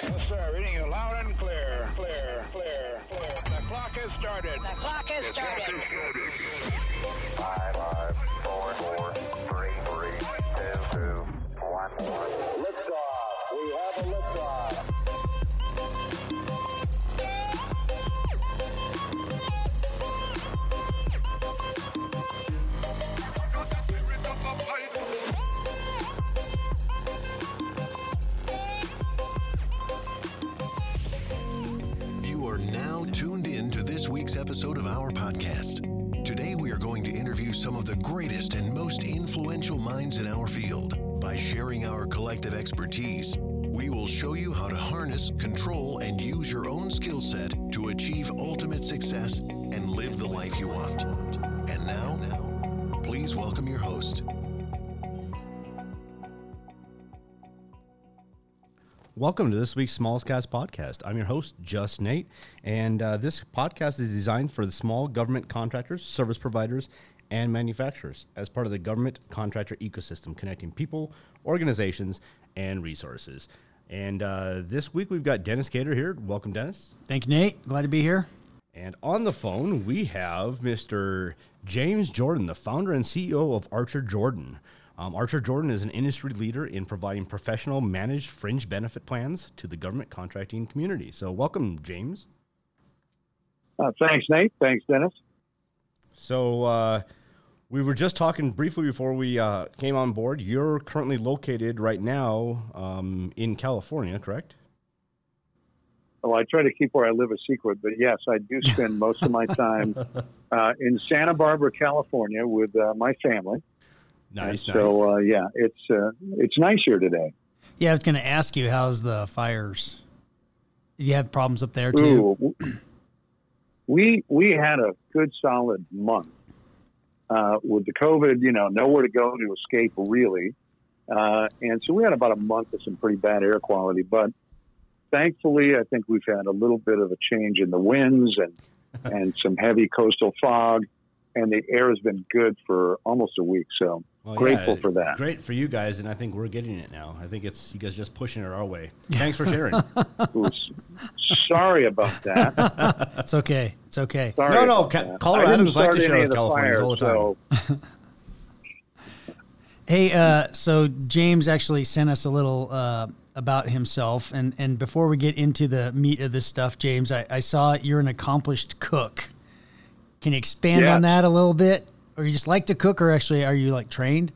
Yes, sir. Reading you loud and clear. Clear. The clock has started. The clock has started. 5, 4, 3, 2, 1. Liftoff. We have a liftoff. You are now tuned in to this week's episode of our podcast. Today we are going to interview some of the greatest and most influential minds in our field. By sharing our collective expertise, we will show you how to harness, control, and use your own skill set to achieve ultimate success and live the life you want. And now, please welcome your host. Welcome to this week's Smallest Cast podcast. I'm your host, Just Nate, and this podcast is designed for the small government contractors, service providers, and manufacturers as part of the government contractor ecosystem, connecting people, organizations, and resources. And this week we've got Dennis Cater here. Welcome, Dennis. Thank you, Nate. Glad to be here. And on the phone, we have Mr. James Jordan, the founder and CEO of Archer Jordan. Archer Jordan is an industry leader in providing professional managed fringe benefit plans to the government contracting community. So welcome, James. Thanks, Nate. Thanks, Dennis. So we were just talking briefly before we came on board. You're currently located right now in California, correct? Well, I try to keep where I live a secret, but yes, I do spend most of my time in Santa Barbara, California with my family. Nice. So, yeah, it's nice here today. Yeah, I was going to ask you, how's the fires? Do you have problems up there too? Ooh, we had a good solid month with the COVID. Nowhere to go to escape really, and so we had about a month of some pretty bad air quality. But thankfully, I think we've had a little bit of a change in the winds and some heavy coastal fog, and the air has been good for almost a week. So. Well, grateful for that. Great for you guys, and I think we're getting it now. I think it's you guys just pushing it our way. Thanks for sharing. Sorry about that. It's okay. Sorry no. Coloradans like to share with Californians all the time. Hey, so James actually sent us a little about himself, and before we get into the meat of this stuff, James, I saw you're an accomplished cook. Can you expand on that a little bit? Or you just like to cook, or actually are you like trained?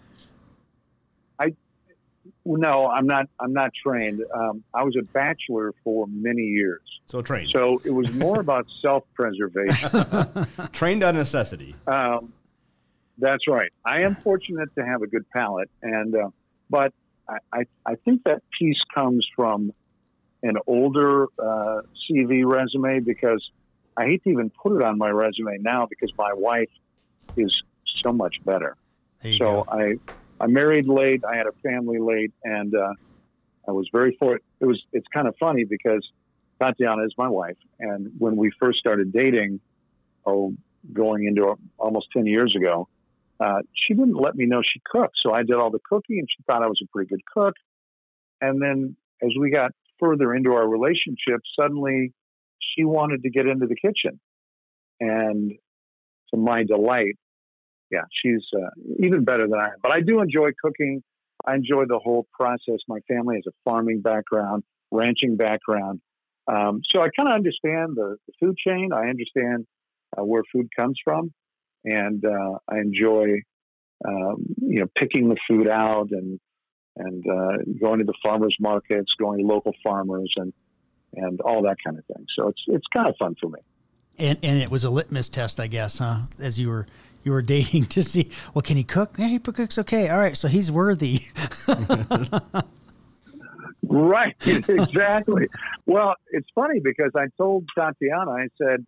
No, I'm not trained. I was a bachelor for many years. So trained. So it was more about self-preservation. Trained on necessity. That's right. I am fortunate to have a good palate, and but I think that piece comes from an older CV resume, because I hate to even put it on my resume now because my wife is so much better. So I married late. I had a family late, and I was very fortunate. It's kind of funny because Tatiana is my wife, and when we first started dating, going into almost 10 years ago, she didn't let me know she cooked. So I did all the cooking, and she thought I was a pretty good cook. And then as we got further into our relationship, suddenly she wanted to get into the kitchen, and to my delight, she's even better than I am. But I do enjoy cooking. I enjoy the whole process. My family has a farming background, ranching background. So I kind of understand the food chain. I understand where food comes from. And I enjoy, picking the food out and going to the farmers markets, going to local farmers and all that kind of thing. So it's kind of fun for me. And it was a litmus test, I guess, huh? As you were dating to see, well, can he cook? Yeah, he cooks okay. All right, so he's worthy. Right, exactly. Well, it's funny because I told Tatiana, I said,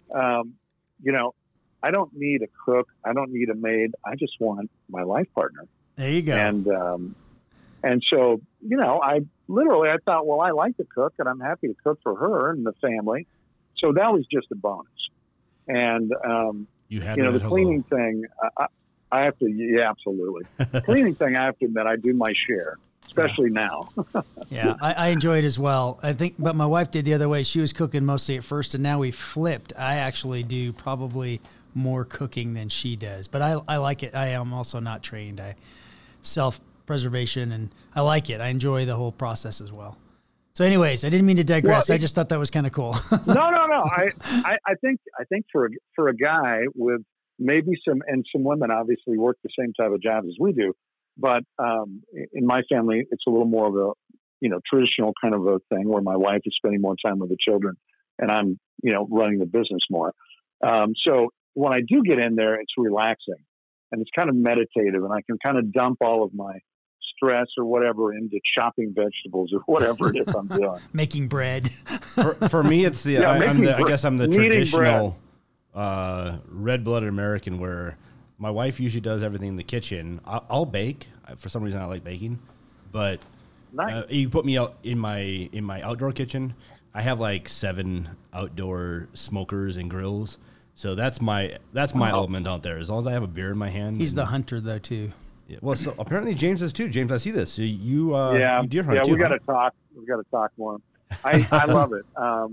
I don't need a cook. I don't need a maid. I just want my life partner. There you go. And so, I thought, well, I like to cook, and I'm happy to cook for her and the family. So that was just a bonus. And, the cleaning thing, I have to, absolutely. Cleaning thing, I have to admit, I do my share. especially now. Yeah, I enjoy it as well. I think, but my wife did the other way. She was cooking mostly at first, and now we flipped. I actually do probably more cooking than she does, but I like it. I am also not trained. I self-preservation, and I like it. I enjoy the whole process as well. So anyways, I didn't mean to digress. I just thought that was kind of cool. No. I think for a guy with maybe some women obviously work the same type of jobs as we do, but in my family, it's a little more of a, traditional kind of a thing where my wife is spending more time with the children and I'm, running the business more. So when I do get in there, it's relaxing and it's kind of meditative, and I can kind of dump all of my stress or whatever into chopping vegetables or whatever it is I'm doing. Making bread. For me, it's the, I guess I'm the Kneading traditional red-blooded American where my wife usually does everything in the kitchen. I'll bake. For some reason, I like baking. But Nice. you put me out in my outdoor kitchen. I have like 7 outdoor smokers and grills. So that's my element out there. As long as I have a beer in my hand. He's the hunter though too. Yeah, well, so apparently James is too. James, I see this. So you deer hunt yeah, too. we got to talk. We got to talk more. I love it.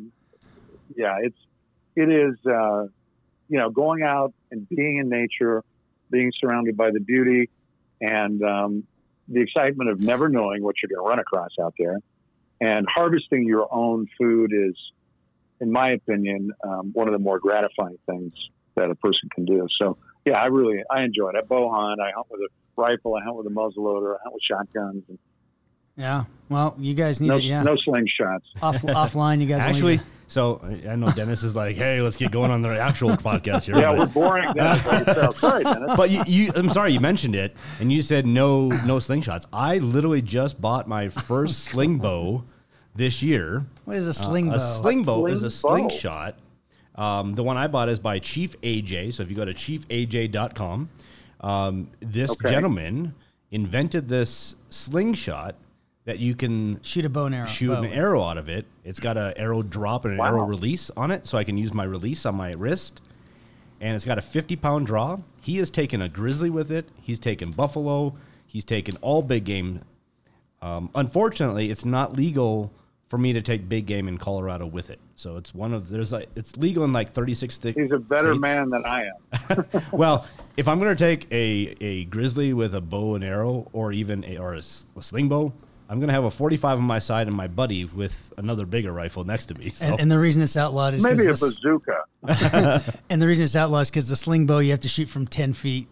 It is going out and being in nature, being surrounded by the beauty, and the excitement of never knowing what you're going to run across out there, and harvesting your own food is, in my opinion, one of the more gratifying things that a person can do. So yeah, I enjoy it. I bow hunt. I hunt with a rifle. I hunt with a muzzleloader. I hunt with shotguns. Yeah. Well, you guys need it. Yeah. No slingshots. Offline, you guys Actually, so I know Dennis is like, hey, let's get going on the actual podcast here. Yeah, we're boring. Dennis. Sorry, Dennis. But I'm sorry, you mentioned it, and you said no slingshots. I literally just bought my first sling bow this year. What is a sling bow? A sling bow is a Sling bow. slingshot. The one I bought is by Chief AJ. So if you go to chiefaj.com, this gentleman invented this slingshot that you can Shoot a bow and arrow. shoot an arrow out of it. It's got an arrow drop and an arrow release on it, so I can use my release on my wrist. And it's got a 50-pound draw. He has taken a grizzly with it. He's taken buffalo. He's taken all big game. Unfortunately, it's not legal for me to take big game in Colorado with it. So it's it's legal in like 36 states. He's a better man than I am. Well, if I'm going to take a grizzly with a bow and arrow, or even a sling bow, I'm going to have a 45 on my side and my buddy with another bigger rifle next to me. So. And the reason it's outlawed is Maybe a because bazooka. and the reason it's outlawed is because the sling bow you have to shoot from 10 feet.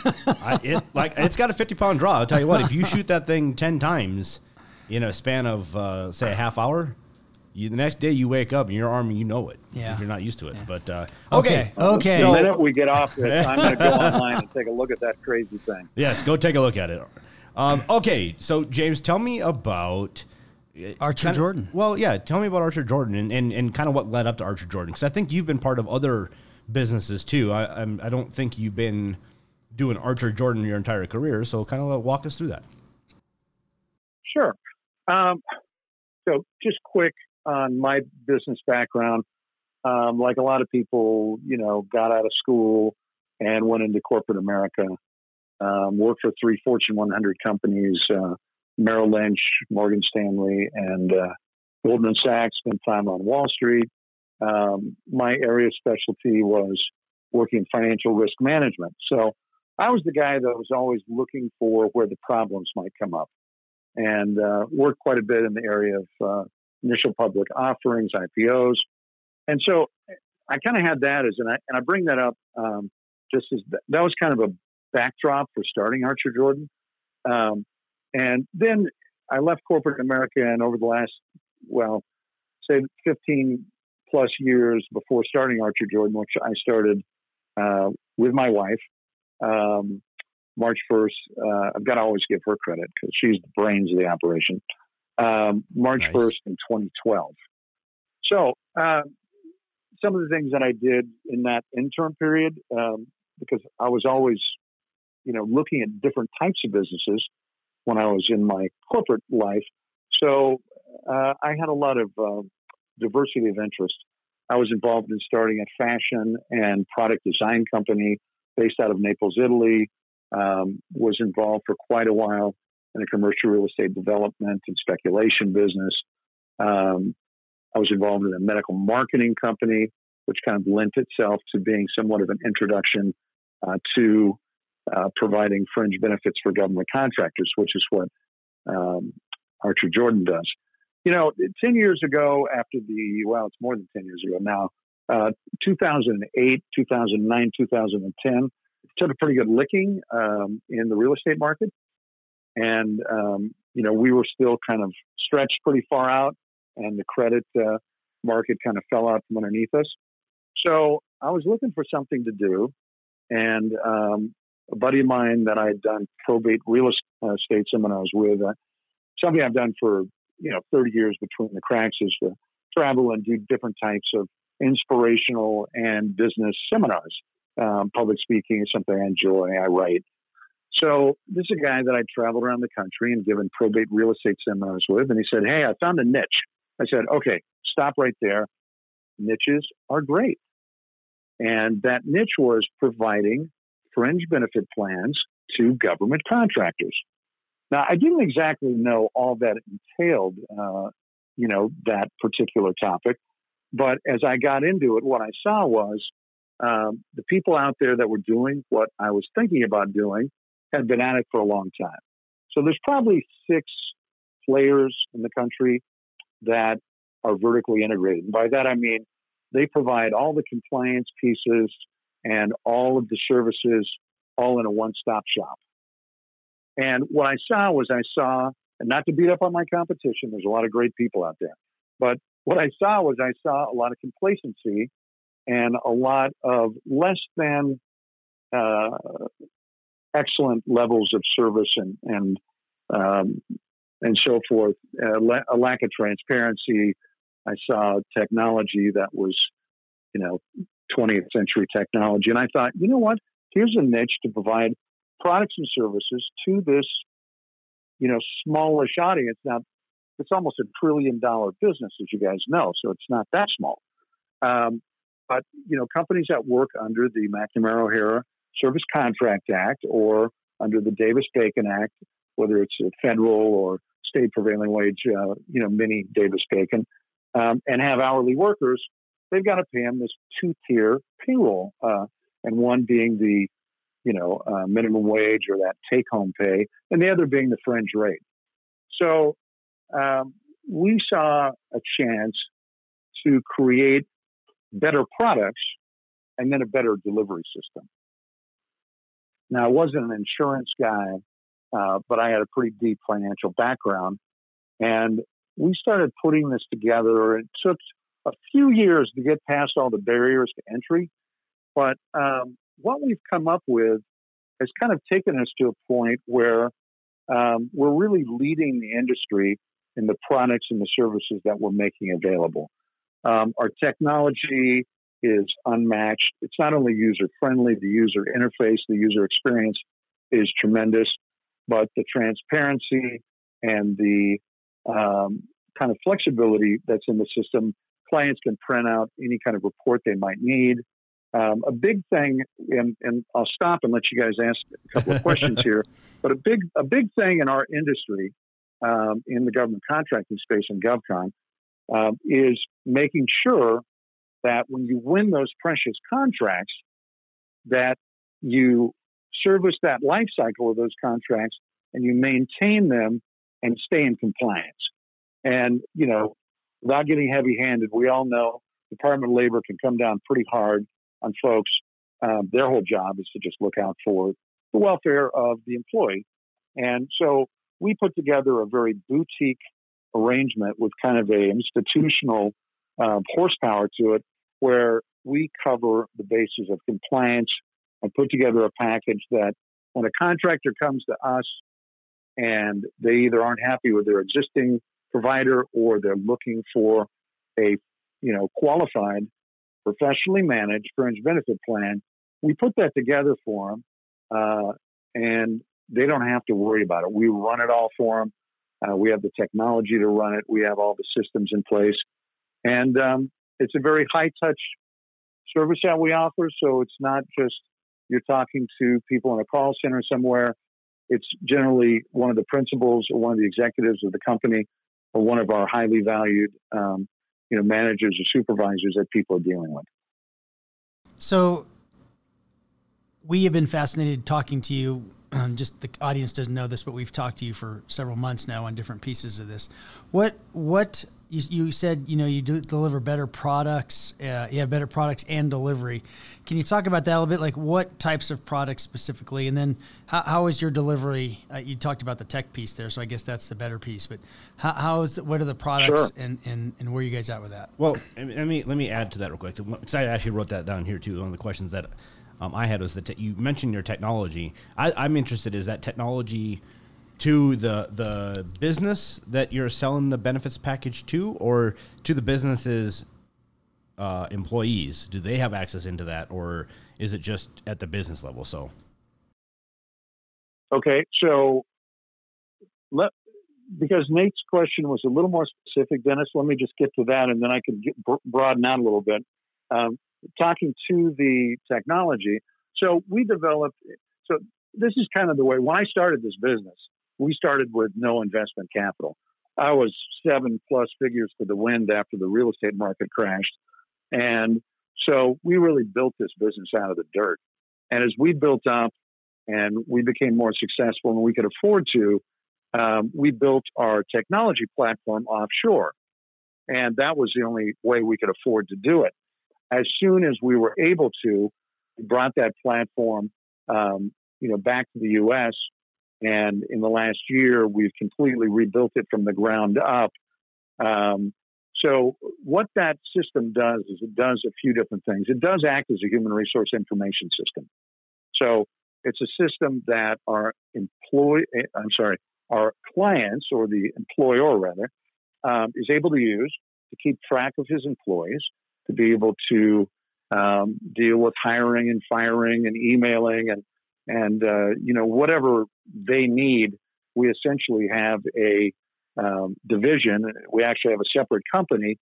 It's got a 50-pound draw. I'll tell you what, if you shoot that thing 10 times in a span of, say, a half hour, the next day you wake up and your arm, you know it. Yeah. If you're not used to it. Yeah. But Okay. The minute we get off this, I'm going to go online and take a look at that crazy thing. Yes, go take a look at it. Okay, so James, tell me about Archer Jordan. Well, yeah, tell me about Archer Jordan and kind of what led up to Archer Jordan, because I think you've been part of other businesses too. I don't think you've been doing Archer Jordan your entire career, so kind of walk us through that. Sure. So just quick on my business background. Like a lot of people, got out of school and went into corporate America. Worked for 3 Fortune 100 companies, Merrill Lynch, Morgan Stanley, and Goldman Sachs. Spent time on Wall Street. My area of specialty was working in financial risk management. So I was the guy that was always looking for where the problems might come up, and worked quite a bit in the area of initial public offerings, IPOs. And so I kind of had that and I bring that up just as that was kind of a backdrop for starting Archer Jordan. And then I left corporate America, and over the last, say 15 plus years before starting Archer Jordan, which I started with my wife, March 1st. I've got to always give her credit because she's the brains of the operation. March 1st in 2012. So some of the things that I did in that interim period, because I was always looking at different types of businesses when I was in my corporate life. So I had a lot of diversity of interest. I was involved in starting a fashion and product design company based out of Naples, Italy. Was involved for quite a while in the commercial real estate development and speculation business. I was involved in a medical marketing company, which kind of lent itself to being somewhat of an introduction to providing fringe benefits for government contractors, which is what Archer Jordan does. 10 years ago, it's more than 10 years ago now, 2008, 2009, 2010, took a pretty good licking in the real estate market. And, we were still kind of stretched pretty far out, and the credit market kind of fell out from underneath us. So I was looking for something to do. And a buddy of mine that I had done probate real estate seminars with, something I've done for 30 years between the cracks, is to travel and do different types of inspirational and business seminars. Public speaking is something I enjoy. I write. So this is a guy that I traveled around the country and given probate real estate seminars with, and he said, "Hey, I found a niche." I said, "Okay, stop right there. Niches are great." And that niche was providing fringe benefit plans to government contractors. Now, I didn't exactly know all that entailed, that particular topic. But as I got into it, what I saw was the people out there that were doing what I was thinking about doing had been at it for a long time. So there's probably 6 players in the country that are vertically integrated. And by that, I mean they provide all the compliance pieces and all of the services all in a one-stop shop. And what I saw, and not to beat up on my competition, there's a lot of great people out there, but what I saw a lot of complacency and a lot of less than excellent levels of service and so forth, a lack of transparency. I saw technology that was, 20th century technology. And I thought, you know what? Here's a niche to provide products and services to this, smallish audience. Now, it's almost $1 trillion business, as you guys know, so it's not that small. But, companies that work under the McNamara-O'Hara Service Contract Act or under the Davis-Bacon Act, whether it's a federal or state prevailing wage, mini Davis-Bacon, and have hourly workers, they've got to pay them this 2-tier payroll, and one being the, minimum wage or that take-home pay, and the other being the fringe rate. So we saw a chance to create better products and then a better delivery system. Now, I wasn't an insurance guy, but I had a pretty deep financial background. And we started putting this together. It took a few years to get past all the barriers to entry. But what we've come up with has kind of taken us to a point where we're really leading the industry in the products and the services that we're making available. Our technology is unmatched. It's not only user-friendly, the user interface, the user experience is tremendous, but the transparency and the kind of flexibility that's in the system, clients can print out any kind of report they might need. A big thing, and I'll stop and let you guys ask a couple of questions here, but a big thing in our industry, in the government contracting space in GovCon, is making sure that when you win those precious contracts, that you service that life cycle of those contracts and you maintain them and stay in compliance. And, without getting heavy-handed, we all know Department of Labor can come down pretty hard on folks. Their whole job is to just look out for the welfare of the employee. And so we put together a very boutique arrangement with kind of a institutional horsepower to it, where we cover the basis of compliance and put together a package that when a contractor comes to us and they either aren't happy with their existing provider or they're looking for a qualified, professionally managed fringe benefit plan, we put that together for them, and they don't have to worry about it. We run it all for them. We have the technology to run it. We have all the systems in place. And it's a very high-touch service that we offer, so it's not just you're talking to people in a call center somewhere. it's generally one of the principals or one of the executives of the company or one of our highly valued, managers or supervisors that people are dealing with. So we have been fascinated talking to you. Just the audience doesn't know this, but we've talked to you for several months now on different pieces of this. What you said, you do deliver better products. You have better products and delivery. Can you talk about that a little bit? Like what types of products specifically? And then how is your delivery? You talked about the tech piece there, so I guess that's the better piece. But what are the products and where are you guys at with that? Well, let me add to that real quick. Because I actually wrote that down here too. One of the questions that I had was that you mentioned your technology. I'm interested, is that technology to the business that you're selling the benefits package to, or to the business's employees? Do they have access into that, or is it just at the business level? So, okay, so because Nate's question was a little more specific, Dennis, let me just get to that, and then I can broaden out a little bit. Talking to the technology, so we developed. So this is kind of the way. When I started this business, we started with no investment capital. I was 7+ figures to the wind after the real estate market crashed, and so we really built this business out of the dirt. And as we built up and we became more successful and we could afford to, we built our technology platform offshore, and that was the only way we could afford to do it. As soon as we were able to, we brought that platform, back to the U.S. And in the last year, we've completely rebuilt it from the ground up. So what that system does is it does a few different things. It does act as a human resource information system. So it's a system that our clients, or the employer rather, is able to use to keep track of his employees, to be able to deal with hiring and firing and emailing and whatever they need. We essentially have a division. We actually have a separate company,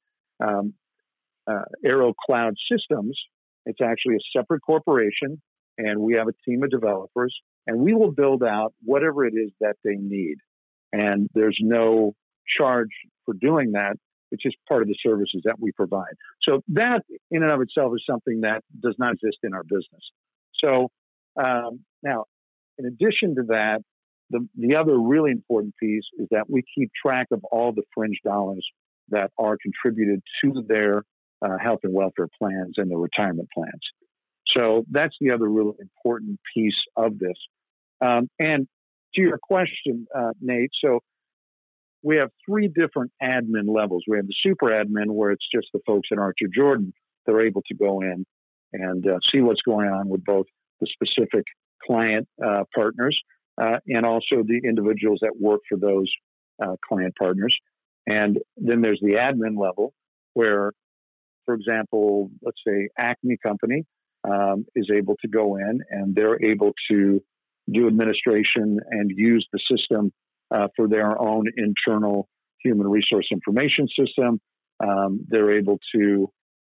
Aero Cloud Systems. It's actually a separate corporation, and we have a team of developers, and we will build out whatever it is that they need. And there's no charge for doing that. It's just part of the services that we provide. So that in and of itself is something that does not exist in our business. So now, in addition to that, the other really important piece is that we keep track of all the fringe dollars that are contributed to their health and welfare plans and their retirement plans. So that's the other really important piece of this. And to your question, Nate, so we have 3 different admin levels. We have the super admin, where it's just the folks at Archer Jordan. They're able to go in and see what's going on with both the specific client partners and also the individuals that work for those client partners. And then there's the admin level where, for example, let's say Acme Company is able to go in and they're able to do administration and use the system for their own internal human resource information system. They're able to,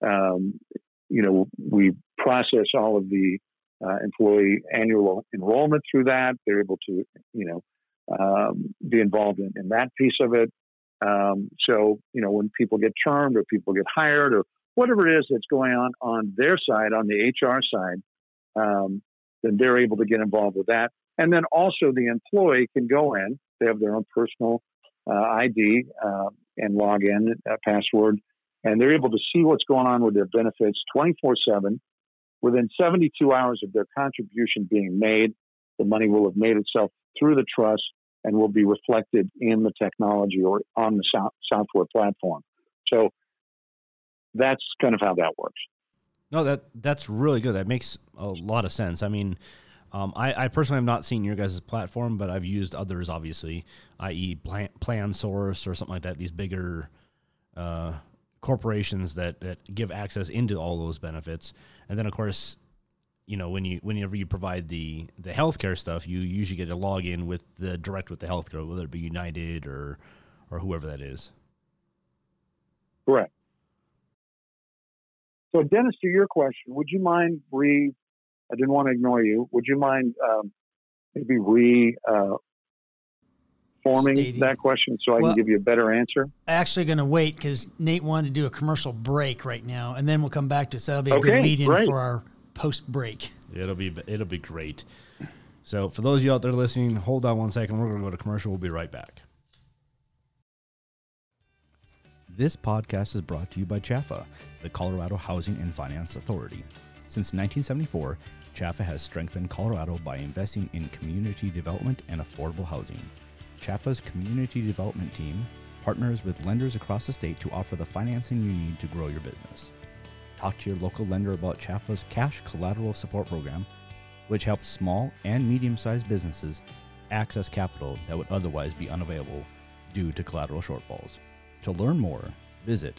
we process all of the employee annual enrollment through that. They're able to, be involved in that piece of it. So, when people get termed or people get hired or whatever it is that's going on their side, on the HR side, then they're able to get involved with that. And then also the employee can go in. They have their own personal ID and log in password, and they're able to see what's going on with their benefits 24/7. Within 72 hours of their contribution being made, the money will have made itself through the trust and will be reflected in the technology or on the software platform. So that's kind of how that works. No, that's really good. That makes a lot of sense. I mean, I personally have not seen your guys' platform, but I've used others, obviously, i.e. PlanSource or something like that, these bigger corporations that give access into all those benefits. And then, of course, whenever you provide the healthcare stuff, you usually get a login with the healthcare, whether it be United or whoever that is. Correct. So, Dennis, to your question, would you mind, I didn't want to ignore you. Would you mind maybe reforming Stating. that question so I Well- can give you a better answer? Actually going to wait because Nate wanted to do a commercial break right now, and then we'll come back to it. So that'll be a good Okay, lead-in great. for our post-break. It'll be great. So for those of you out there listening, hold on one second. We're going to go to commercial. We'll be right back. This podcast is brought to you by CHAFA, the Colorado Housing and Finance Authority. Since 1974, CHAFA has strengthened Colorado by investing in community development and affordable housing. CHAFA's community development team partners with lenders across the state to offer the financing you need to grow your business. Talk to your local lender about CHAFA's Cash Collateral Support Program, which helps small and medium-sized businesses access capital that would otherwise be unavailable due to collateral shortfalls. To learn more, visit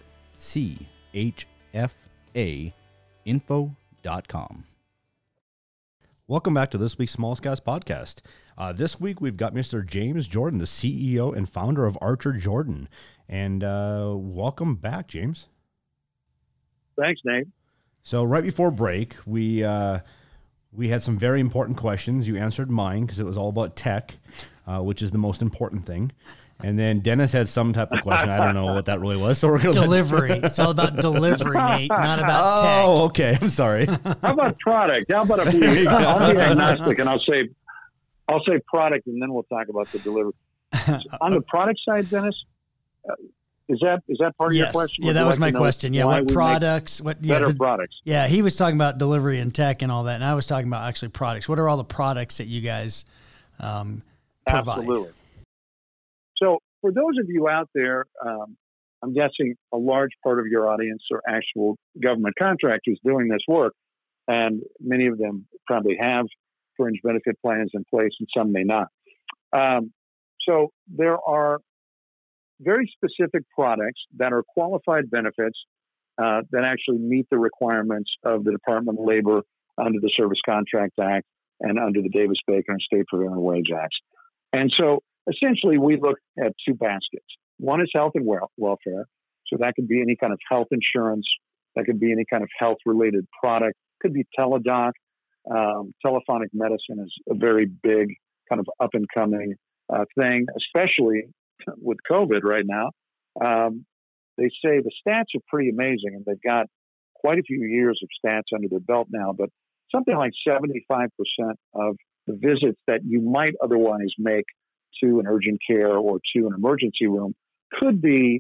chfainfo.com. Welcome back to this week's Small Gas Podcast. This week we've got Mr. James Jordan, the CEO and founder of Archer Jordan. And welcome back, James. Thanks, Nate. So right before break, we had some very important questions. You answered mine because it was all about tech, which is the most important thing. And then Dennis had some type of question. I don't know what that really was. So we're going to Delivery. It's all about delivery, Nate, not about tech. Oh, okay. I'm sorry. How about product? How about if we, I'll be agnostic and I'll say product, and then we'll talk about the delivery. On the product side, Dennis, is that part of your question? Yeah, Would that you was like my to know question. Yeah, why what we make products? better products? Yeah, he was talking about delivery and tech and all that, and I was talking about actually products. What are all the products that you guys provide? Absolutely. So for those of you out there, I'm guessing a large part of your audience are actual government contractors doing this work, and many of them probably have fringe benefit plans in place, and some may not. So there are very specific products that are qualified benefits that actually meet the requirements of the Department of Labor under the Service Contract Act and under the Davis-Bacon and State Prevailing Wage Acts. And so essentially we look at two baskets. One is health and welfare. So that could be any kind of health insurance. That could be any kind of health-related product. Could be teledoc. Telephonic medicine is a very big kind of up-and-coming thing, especially with COVID right now. They say the stats are pretty amazing, and they've got quite a few years of stats under their belt now, but something like 75% of the visits that you might otherwise make to an urgent care or to an emergency room could be,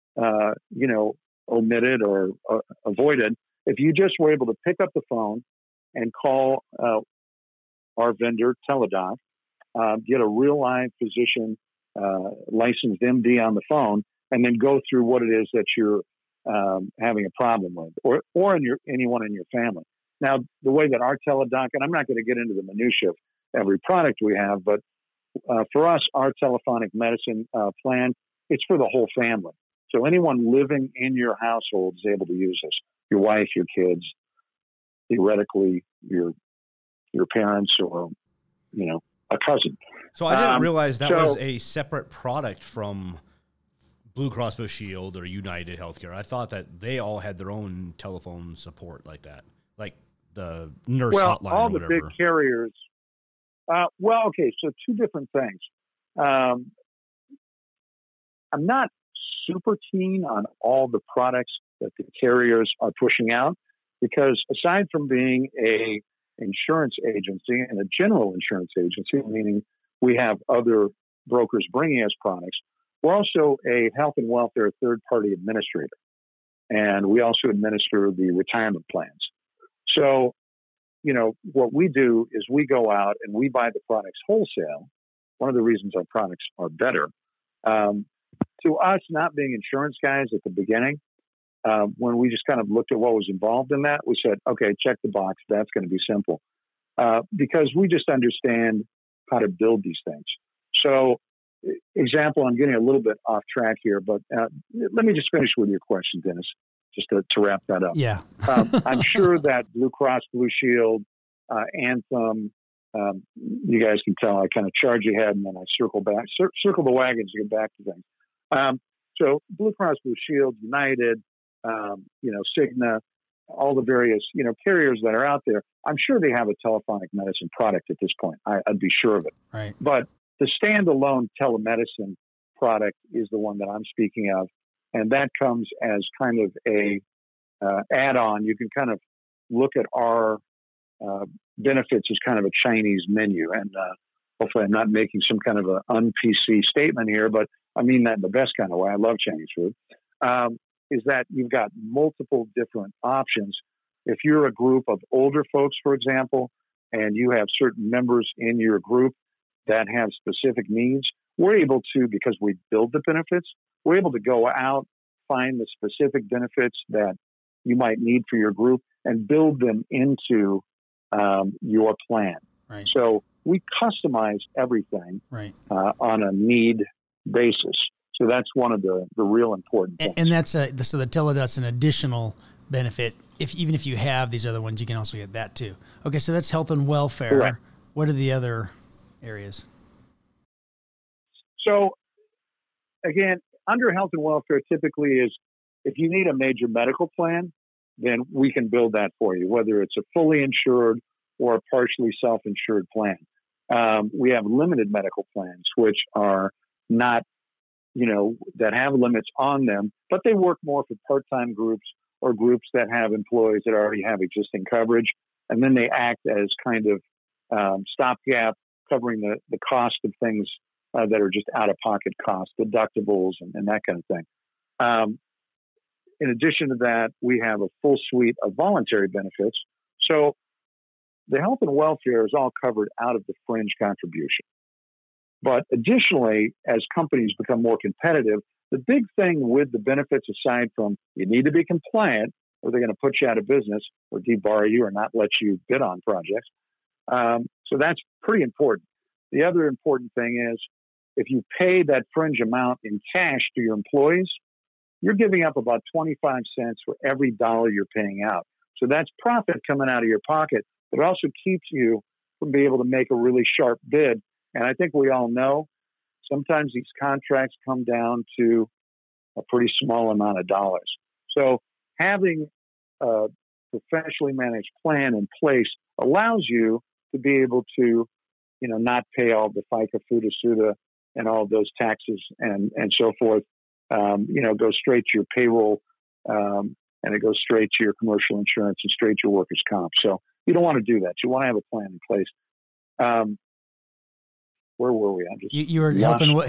omitted or avoided if you just were able to pick up the phone and call our vendor, Teledoc, get a real live physician, licensed MD on the phone, and then go through what it is that you're having a problem with, or anyone in your family. Now, the way that our Teledoc, and I'm not going to get into the minutia of every product we have, but for us, our telephonic medicine plan, it's for the whole family. So anyone living in your household is able to use this. Your wife, your kids, theoretically, your parents, or a cousin. So I didn't realize that was a separate product from Blue Cross Blue Shield or United Healthcare. I thought that they all had their own telephone support like that, like the nurse hotline all or the whatever. big carriers. Okay, so two different things. I'm not super keen on all the products that the carriers are pushing out, because aside from being a insurance agency and a general insurance agency, meaning we have other brokers bringing us products, we're also a health and welfare third-party administrator, and we also administer the retirement plans. So, what we do is we go out and we buy the products wholesale. One of the reasons our products are better. To us, not being insurance guys at the beginning, when we just kind of looked at what was involved in that, we said, okay, check the box. That's going to be simple. Because we just understand how to build these things. So, example, I'm getting a little bit off track here, but let me just finish with your question, Dennis, just to wrap that up. Yeah. I'm sure that Blue Cross Blue Shield, Anthem, you guys can tell I kind of charge ahead and then I circle the wagons to get back to things. So Blue Cross Blue Shield, United, Cigna, all the various, carriers that are out there, I'm sure they have a telephonic medicine product at this point. I'd be sure of it. Right. But the standalone telemedicine product is the one that I'm speaking of. And that comes as kind of a add-on. You can kind of look at our benefits as kind of a Chinese menu. And hopefully I'm not making some kind of an un-PC statement here, but I mean that in the best kind of way. I love Chinese food. Is that you've got multiple different options. If you're a group of older folks, for example, and you have certain members in your group that have specific needs, we're able to, because we build the benefits, we're able to go out, find the specific benefits that you might need for your group and build them into your plan. Right. So we customize everything Right. On a need basis. So that's one of the real important things. And that's so the Teledot's an additional benefit. Even if you have these other ones, you can also get that too. Okay, so that's health and welfare. Correct. What are the other areas? So again, under health and welfare typically is if you need a major medical plan, then we can build that for you, whether it's a fully insured or a partially self-insured plan. We have limited medical plans, which are not, that have limits on them, but they work more for part-time groups or groups that have employees that already have existing coverage. And then they act as kind of stopgap, covering the cost of things that are just out-of-pocket costs, deductibles, and that kind of thing. In addition to that, we have a full suite of voluntary benefits. So the health and welfare is all covered out of the fringe contribution. But additionally, as companies become more competitive, the big thing with the benefits, aside from you need to be compliant or they're going to put you out of business or debar you or not let you bid on projects. So that's pretty important. The other important thing is if you pay that fringe amount in cash to your employees, you're giving up about 25 cents for every dollar you're paying out. So that's profit coming out of your pocket, but it also keeps you from being able to make a really sharp bid. And I think we all know sometimes these contracts come down to a pretty small amount of dollars. So having a professionally managed plan in place allows you to be able to, not pay all the FICA, FUTA, SUTA, and all of those taxes and so forth. Go straight to your payroll, and it goes straight to your commercial insurance and straight to your workers' comp. So you don't want to do that. You want to have a plan in place. Where were we? You were health and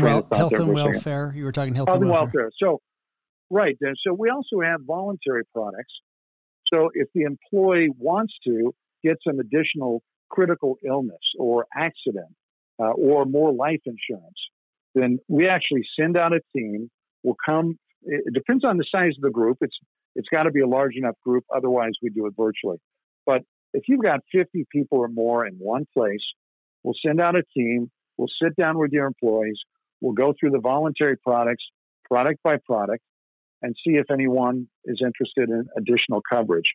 welfare. You were talking health and welfare. So, right. So we also have voluntary products. So if the employee wants to get some additional critical illness or accident or more life insurance, then we actually send out a team. Will come. It depends on the size of the group. It's got to be a large enough group. Otherwise, we do it virtually. But if you've got 50 people or more in one place, we'll send out a team. We'll sit down with your employees. We'll go through the voluntary products, product by product, and see if anyone is interested in additional coverage.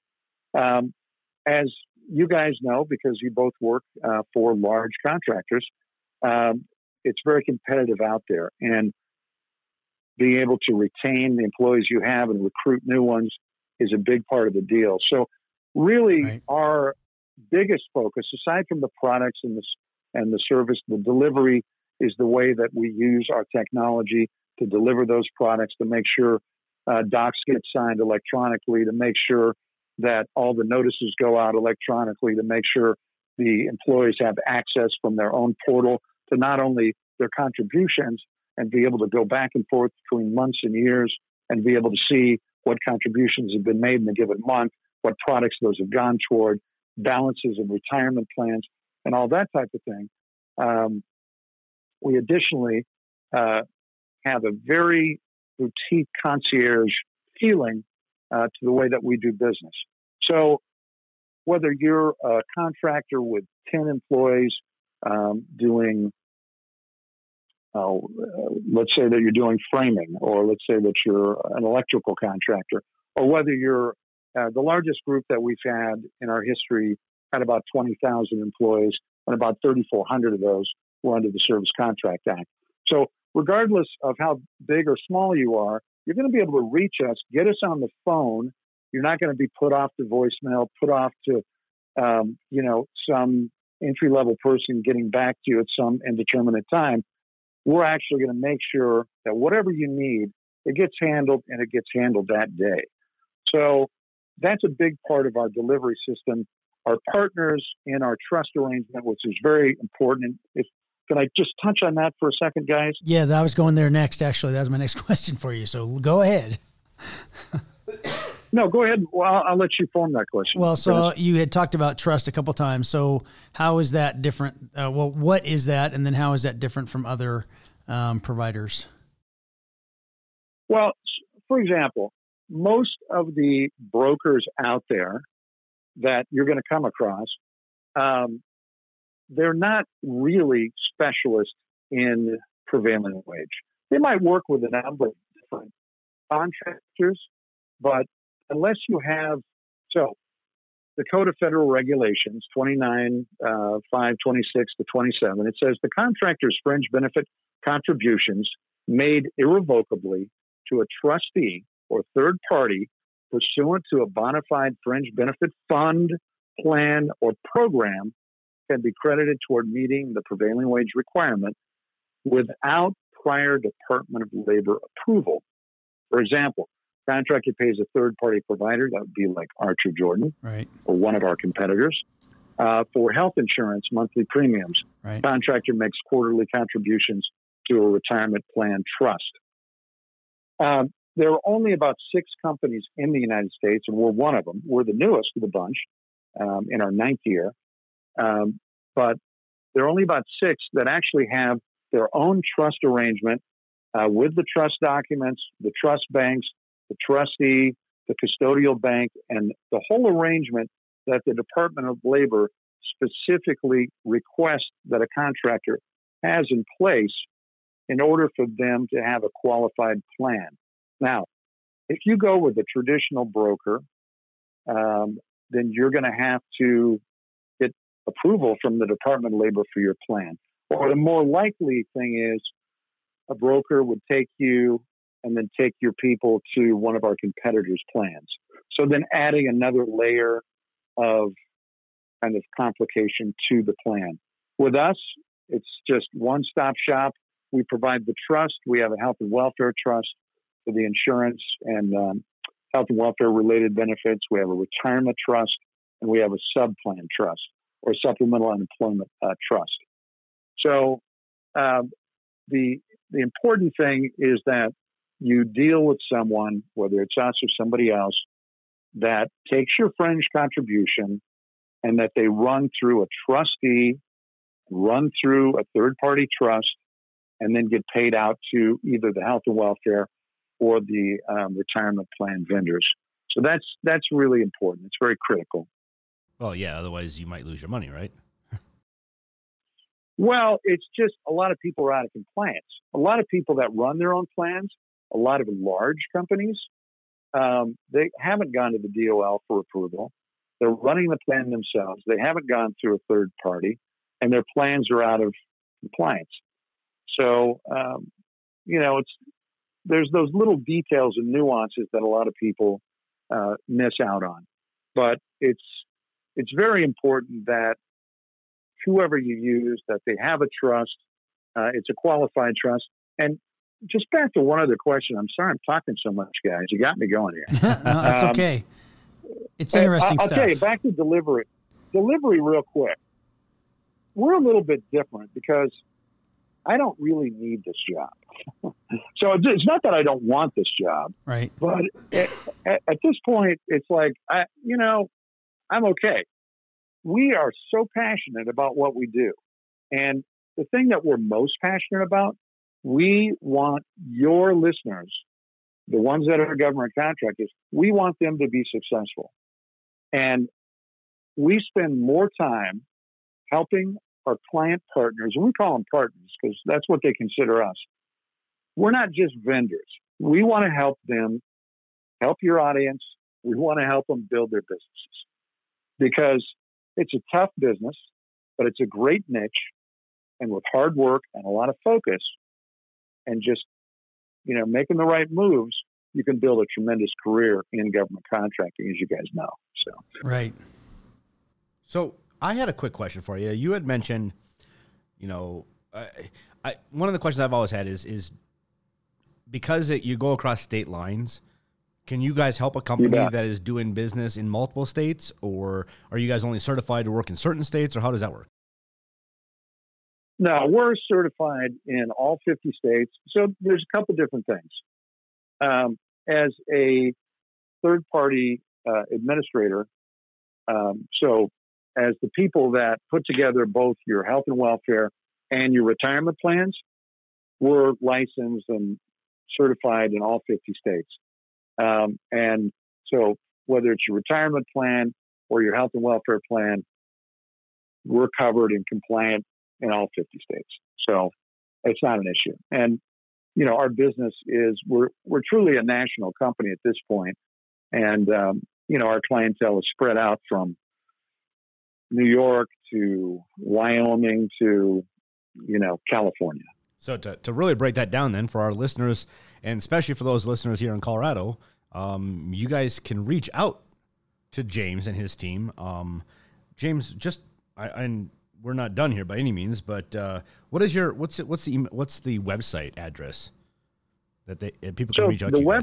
As you guys know, because you both work for large contractors, it's very competitive out there. And being able to retain the employees you have and recruit new ones is a big part of the deal. So really right. Our biggest focus, aside from the products and the service, the delivery is the way that we use our technology to deliver those products, to make sure docs get signed electronically, to make sure that all the notices go out electronically, to make sure the employees have access from their own portal to not only their contributions and be able to go back and forth between months and years and be able to see what contributions have been made in a given month, what products those have gone toward, balances of retirement plans, and all that type of thing. We additionally have a very boutique concierge feeling to the way that we do business. So whether you're a contractor with 10 employees doing, let's say that you're doing framing, or let's say that you're an electrical contractor, or whether you're the largest group that we've had in our history had about 20,000 employees, and about 3,400 of those were under the Service Contract Act. So regardless of how big or small you are, you're going to be able to reach us, get us on the phone, You're not going to be put off to voicemail, put off to, some entry-level person getting back to you at some indeterminate time. We're actually going to make sure that whatever you need, it gets handled, and it gets handled that day. So that's a big part of our delivery system. Our partners in our trust arrangement, which is very important. Can I just touch on that for a second, guys? Yeah, I was going there next, actually. That was my next question for you. So go ahead. No, go ahead. Well, I'll let you form that question. Well, so you had talked about trust a couple times. So how is that different? What is that? And then how is that different from other providers? Well, for example, most of the brokers out there that you're going to come across, they're not really specialists in prevailing wage. They might work with a number of different contractors, but unless you have, so the Code of Federal Regulations, 29,526 to 27, it says the contractor's fringe benefit contributions made irrevocably to a trustee or third party pursuant to a bona fide fringe benefit fund, plan, or program can be credited toward meeting the prevailing wage requirement without prior Department of Labor approval. For example, contractor pays a third-party provider, that would be like Archer Jordan, right, or one of our competitors, for health insurance monthly premiums. Right. Contractor makes quarterly contributions to a retirement plan trust. There are only about 6 companies in the United States, and we're one of them. We're the newest of the bunch in our 9th year. But there are only about 6 that actually have their own trust arrangement with the trust documents, the trust banks, the trustee, the custodial bank, and the whole arrangement that the Department of Labor specifically requests that a contractor has in place in order for them to have a qualified plan. Now, if you go with a traditional broker, then you're going to have to get approval from the Department of Labor for your plan. Or the more likely thing is a broker would take you and then take your people to one of our competitors' plans. So then adding another layer of kind of complication to the plan. With us, it's just one-stop shop. We provide the trust. We have a health and welfare trust for the insurance and health and welfare related benefits. We have a retirement trust, and we have a sub-plan trust or supplemental unemployment trust. So the important thing is that you deal with someone, whether it's us or somebody else, that takes your fringe contribution and that they run through a trustee, run through a third-party trust, and then get paid out to either the health and welfare or the retirement plan vendors. So that's really important. It's very critical. Well, yeah, otherwise you might lose your money, right? Well, it's just a lot of people are out of compliance. A lot of people that run their own plans, a lot of large companies, they haven't gone to the DOL for approval. They're running the plan themselves. They haven't gone through a third party, and their plans are out of compliance. So, there's those little details and nuances that a lot of people miss out on. But it's very important that whoever you use, that they have a trust. It's a qualified trust. And just back to one other question. I'm sorry I'm talking so much, guys. You got me going here. No, that's okay. It's interesting I'll stuff. tell you, back to delivery. Delivery real quick. We're a little bit different because I don't really need this job. So it's not that I don't want this job. Right. But at this point, it's like, I'm okay. We are so passionate about what we do. And the thing that we're most passionate about, we want your listeners, the ones that are government contractors, we want them to be successful. And we spend more time helping our client partners, and we call them partners because that's what they consider us. We're not just vendors. We want to help them, help your audience. We want to help them build their businesses because it's a tough business, but it's a great niche. And with hard work and a lot of focus and just, making the right moves, you can build a tremendous career in government contracting, as you guys know. So, Right. So I had a quick question for you. You had mentioned, one of the questions I've always had is because you go across state lines, can you guys help a company that is doing business in multiple states, or are you guys only certified to work in certain states, or how does that work? No, we're certified in all 50 states. So there's a couple different things. As a third-party administrator, so as the people that put together both your health and welfare and your retirement plans, we're licensed and certified in all 50 states. And so whether it's your retirement plan or your health and welfare plan, we're covered and compliant in all 50 states. So it's not an issue. And, our business is, we're truly a national company at this point. And, our clientele is spread out from New York to Wyoming to, California. So to really break that down then for our listeners, and especially for those listeners here in Colorado, you guys can reach out to James and his team. James, and we're not done here by any means, but what's the website address that people can reach out to? The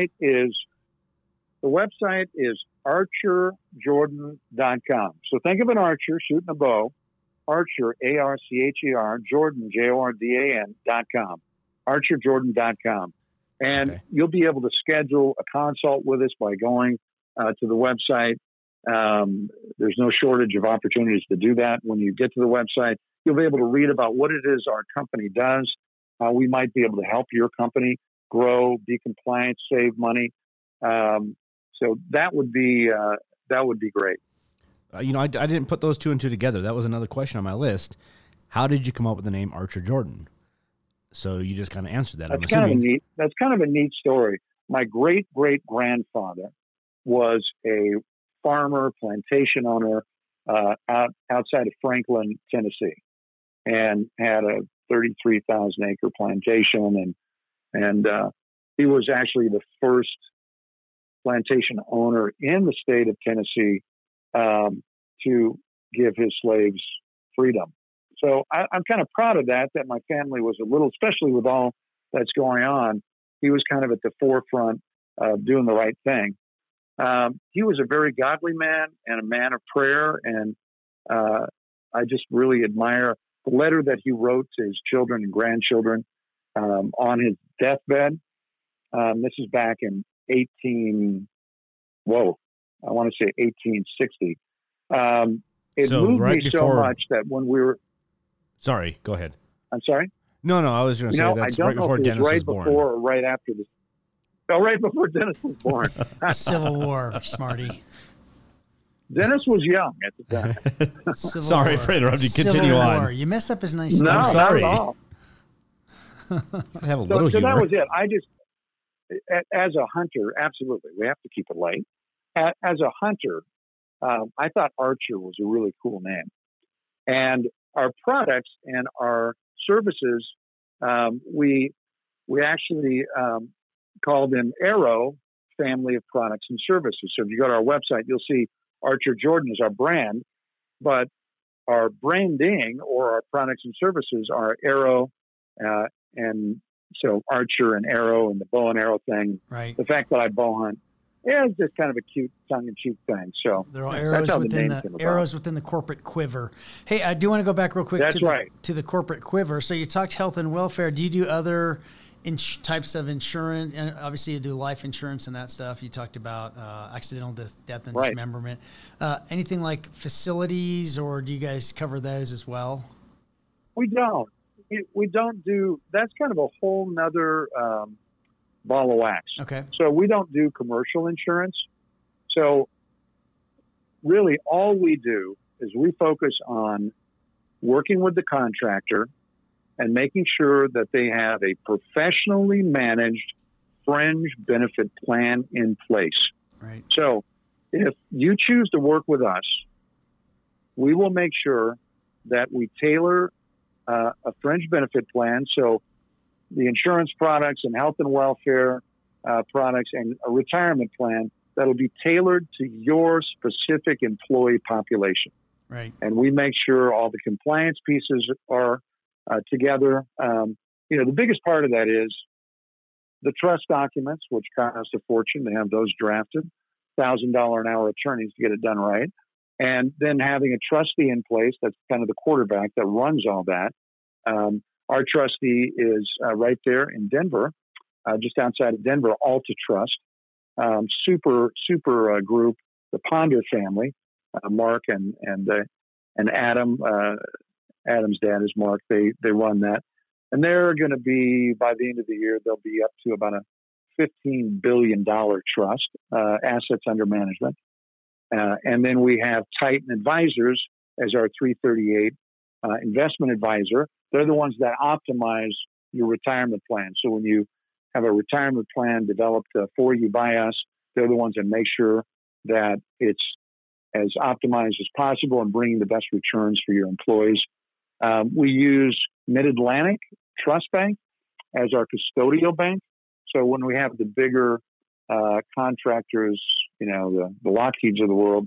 website is archerjordan.com. So think of an archer shooting a bow. Archer, ARCHER, Jordan, JORDAN.com. archerjordan.com. And you'll be able to schedule a consult with us by going to the website. There's no shortage of opportunities to do that. When you get to the website, you'll be able to read about what it is our company does, how we might be able to help your company grow, be compliant, save money. So that would be great. I didn't put those two and two together. That was another question on my list. How did you come up with the name Archer Jordan? So you just kind of answered that. That's kind of a neat story. My great-great-grandfather was a farmer, plantation owner outside of Franklin, Tennessee, and had a 33,000-acre plantation. And he was actually the first plantation owner in the state of Tennessee to give his slaves freedom. So I'm kind of proud of that my family was especially with all that's going on, he was kind of at the forefront of doing the right thing. He was a very godly man and a man of prayer. And I just really admire the letter that he wrote to his children and grandchildren on his deathbed. This is back in 1860. It moved me so much that when we were... Sorry, go ahead. I'm sorry? No, I was going to say that's right before Dennis was born. Before or right after this. No, right before Dennis was born. Civil War, smarty. Dennis was young at the time. Sorry for interrupting. Continue on. You messed up his nice No, story. sorry. not at all. I have a little So humor. that was it. As a hunter, absolutely, we have to keep it light. As a hunter, I thought Archer was a really cool name. And our products and our services, we actually call them Arrow family of products and services. So if you go to our website, you'll see Archer Jordan is our brand, but our branding or our products and services are Arrow, and so Archer and Arrow and the bow and arrow thing. Right. The fact that I bow hunt is just kind of a cute tongue-in-cheek thing. So there are arrows within the corporate quiver. Hey, I do want to go back real quick to the corporate quiver. So you talked health and welfare. Do you do other types of insurance? And obviously you do life insurance and that stuff. You talked about accidental death and dismemberment. Anything like facilities, or do you guys cover those as well? We don't. We don't do. That's kind of a whole nother ball of wax. Okay. So we don't do commercial insurance. So really all we do is we focus on working with the contractor and making sure that they have a professionally managed fringe benefit plan in place. Right. So if you choose to work with us, we will make sure that we tailor a fringe benefit plan. So the insurance products and health and welfare products and a retirement plan that'll be tailored to your specific employee population. Right. And we make sure all the compliance pieces are together. The biggest part of that is the trust documents, which cost a fortune to have those drafted, $1,000 an hour attorneys to get it done right. And then having a trustee in place, that's kind of the quarterback that runs all that. Our trustee is right there in Denver, just outside of Denver, Alta Trust. Super group, the Ponder family, Mark and Adam. Adam's dad is Mark. They run that. And they're going to be, by the end of the year, they'll be up to about a $15 billion trust, assets under management. And then we have Titan Advisors as our 338 investment advisor. They're the ones that optimize your retirement plan. So when you have a retirement plan developed for you by us, they're the ones that make sure that it's as optimized as possible and bringing the best returns for your employees. We use Mid-Atlantic Trust Bank as our custodial bank. So when we have the bigger contractors, the Lockheeds of the world,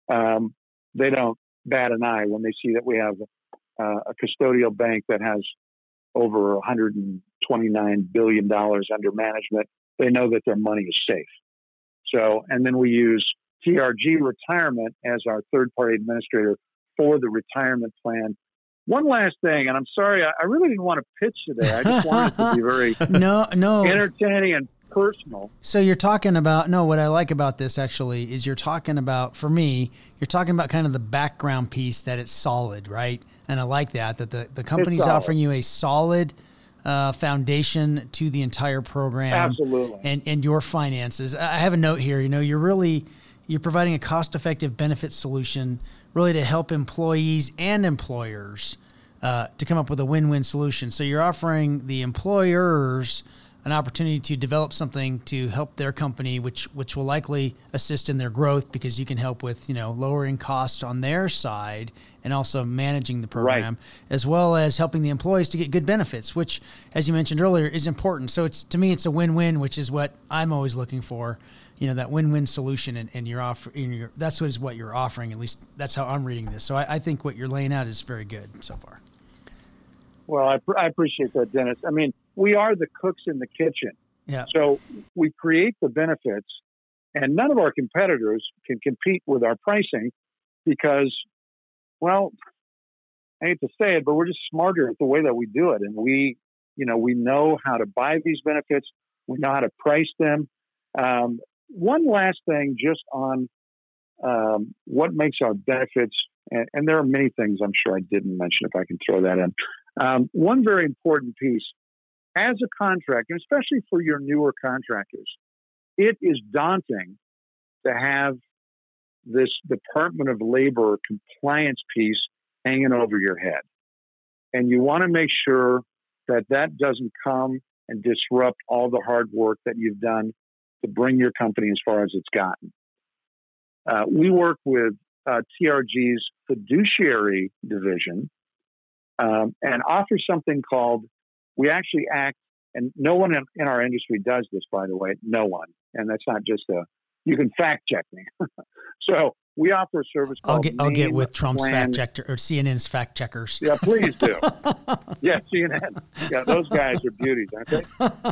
they don't bat an eye when they see that we have a custodial bank that has over $129 billion under management. They know that their money is safe. So, and then we use TRG Retirement as our third-party administrator for the retirement plan. One last thing, and I'm sorry, I really didn't want to pitch today. I just wanted it to be very no entertaining and personal. So you're talking about, what I like about this actually is you're talking about, for me, you're talking about kind of the background piece that it's solid, right? And I like that the company's offering you a solid foundation to the entire program. Absolutely. And your finances. I have a note here, you're providing a cost-effective benefit solution really to help employees and employers to come up with a win-win solution. So you're offering the employers an opportunity to develop something to help their company, which will likely assist in their growth because you can help with, lowering costs on their side and also managing the program, as well as helping the employees to get good benefits, which, as you mentioned earlier, is important. So to me, it's a win-win, which is what I'm always looking for, that win-win solution, and that's what you're offering. At least that's how I'm reading this. So I think what you're laying out is very good so far. Well, I appreciate that, Dennis. I mean, we are the cooks in the kitchen. Yeah. So we create the benefits, and none of our competitors can compete with our pricing because, well, I hate to say it, but we're just smarter at the way that we do it. And we know how to buy these benefits. We know how to price them. One last thing just on what makes our benefits, and there are many things I'm sure I didn't mention if I can throw that in. One very important piece, as a contractor, especially for your newer contractors, it is daunting to have this Department of Labor compliance piece hanging over your head. And you want to make sure that doesn't come and disrupt all the hard work that you've done to bring your company as far as it's gotten. We work with TRG's fiduciary division and offer something called, we actually act, and no one in our industry does this, by the way, no one. And that's not just you can fact check me. So we offer a service called I'll get with Trump's fact checker or CNN's fact checkers. Yeah, please do. Yeah, CNN. Yeah, those guys are beauties, aren't they?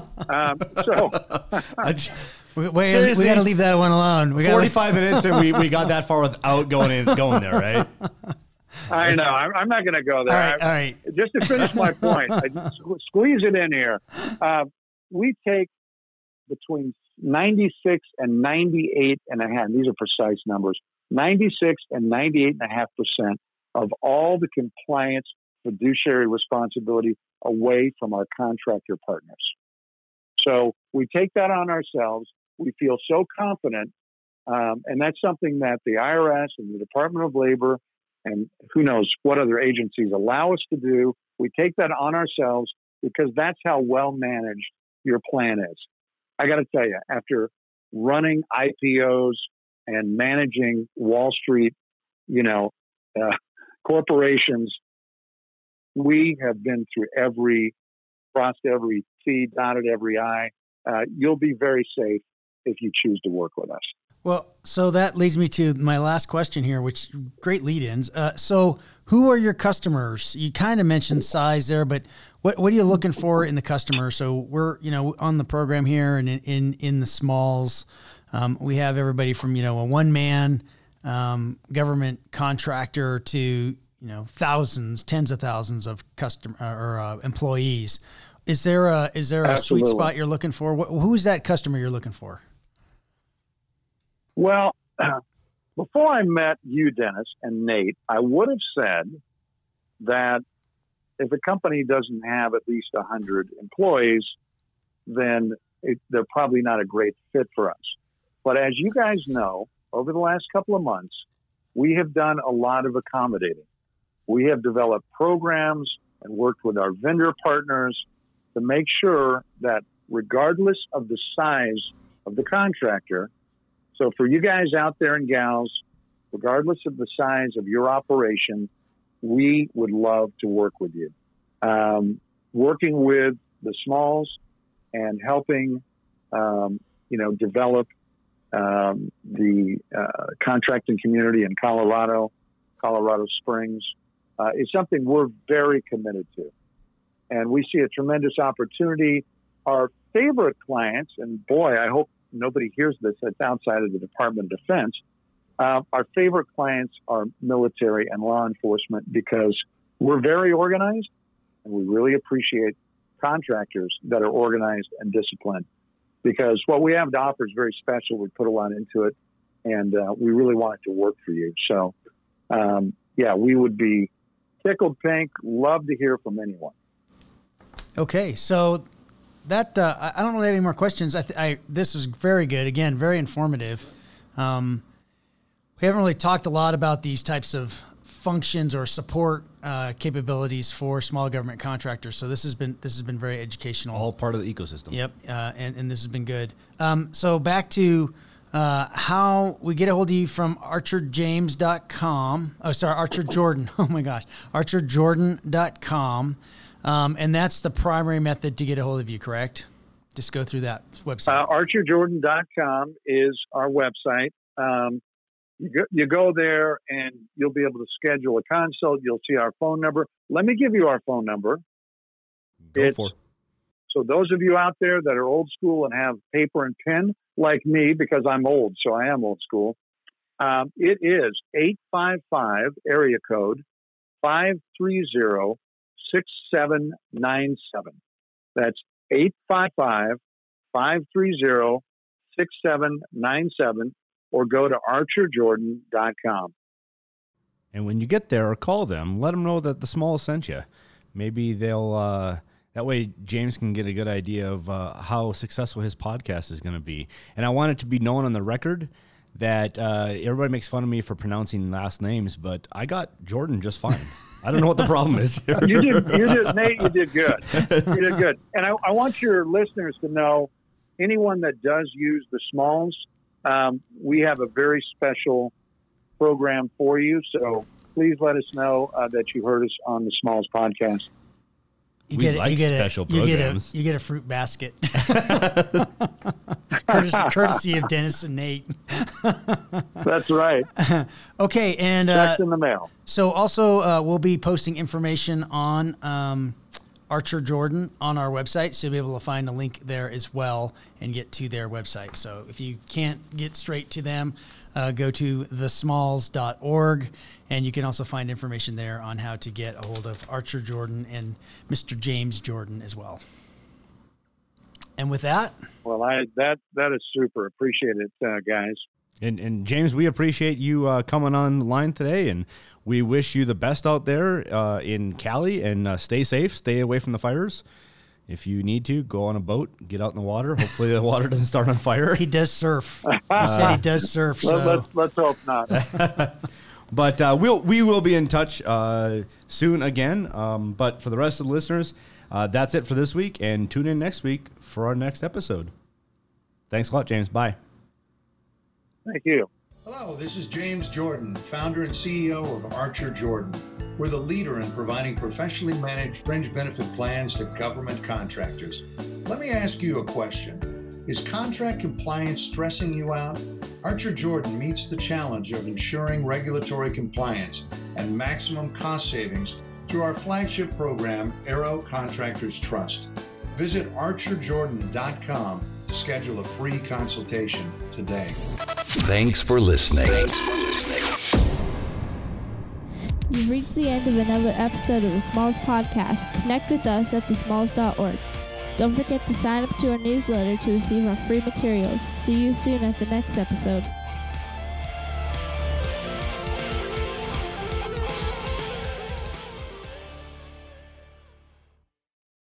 We got to leave that one alone. We 45 minutes and we got that far without going there, right? I know. I'm not going to go there. All right. Just to finish my point, I just squeeze it in here. We take between 96 and 98.5%. These are precise numbers. 96 and 98.5% of all the compliance fiduciary responsibility away from our contractor partners. So we take that on ourselves. We feel so confident, and that's something that the IRS and the Department of Labor and who knows what other agencies allow us to do. We take that on ourselves because that's how well managed your plan is. I got to tell you, after running IPOs and managing Wall Street, corporations, we have been through crossed every T, dotted every I. you'll be very safe if you choose to work with us. Well, so that leads me to my last question here, which great lead-ins. So who are your customers? You kind of mentioned size there, but what are you looking for in the customer? So we're, on the program here and in the smalls, we have everybody from, a one-man government contractor to, thousands, tens of thousands of employees. Is there a sweet spot you're looking for? Who's that customer you're looking for? Well, before I met you, Dennis, and Nate, I would have said that if a company doesn't have at least 100 employees, then they're probably not a great fit for us. But as you guys know, over the last couple of months, we have done a lot of accommodating. We have developed programs and worked with our vendor partners to make sure that regardless of the size of the contractor, so for you guys out there and gals, regardless of the size of your operation, we would love to work with you. Working with the smalls and helping, develop the contracting community in Colorado Springs, is something we're very committed to. And we see a tremendous opportunity. Our favorite clients, and boy, I hope nobody hears this that's outside of the Department of Defense. Our favorite clients are military and law enforcement because we're very organized and we really appreciate contractors that are organized and disciplined because what we have to offer is very special. We put a lot into it and we really want it to work for you. So, we would be tickled pink. Love to hear from anyone. Okay. So that, I don't really have any more questions. This was very good. Again, very informative. We haven't really talked a lot about these types of functions or support capabilities for small government contractors. So this has been very educational. All part of the ecosystem. Yep. And this has been good. So back to how we get a hold of you from archerjames.com. Oh, sorry, Archer Jordan. Oh my gosh. archerjordan.com. And that's the primary method to get a hold of you, correct? Just go through that website. archerjordan.com is our website. You go there and you'll be able to schedule a consult. You'll see our phone number. Let me give you our phone number. So those of you out there that are old school and have paper and pen like me, because I'm old, so I am old school, it is 855 area code 530-6797. That's 855-530-6797, or go to archerjordan.com. And when you get there or call them, let them know that the Smalls sent you. Maybe they'll, that way James can get a good idea of how successful his podcast is going to be. And I want it to be known on the record that everybody makes fun of me for pronouncing last names, but I got Jordan just fine. I don't know what the problem is here. You did, Nate, you did good. You did good. And I want your listeners to know, anyone that does use the Smalls, we have a very special program for you. So please let us know that you heard us on the Smalls podcast. You get special programs. You get a fruit basket. courtesy of Dennis and Nate. That's right. Okay, and that's in the mail. So also we'll be posting information on Archer Jordan on our website, so you'll be able to find a link there as well and get to their website. So if you can't get straight to them, go to thesmalls.org, and you can also find information there on how to get a hold of Archer Jordan and Mr. James Jordan as well. And with that, well, that is super. Appreciate it, guys. And James, we appreciate you coming on the line today, and we wish you the best out there in Cali, and stay safe, stay away from the fires. If you need to, go on a boat, get out in the water. Hopefully the water doesn't start on fire. He does surf. He said he does surf. So. Let's hope not. But we will be in touch soon again. But for the rest of the listeners, that's it for this week, and tune in next week for our next episode. Thanks a lot, James. Bye. Thank you. Hello, this is James Jordan, founder and CEO of Archer Jordan. We're the leader in providing professionally managed fringe benefit plans to government contractors. Let me ask you a question. Is contract compliance stressing you out? Archer Jordan meets the challenge of ensuring regulatory compliance and maximum cost savings through our flagship program, Aero Contractors Trust. Visit archerjordan.com to schedule a free consultation today. Thanks for listening. You've reached the end of another episode of the Smalls Podcast. Connect with us at thesmalls.org. Don't forget to sign up to our newsletter to receive our free materials. See you soon at the next episode.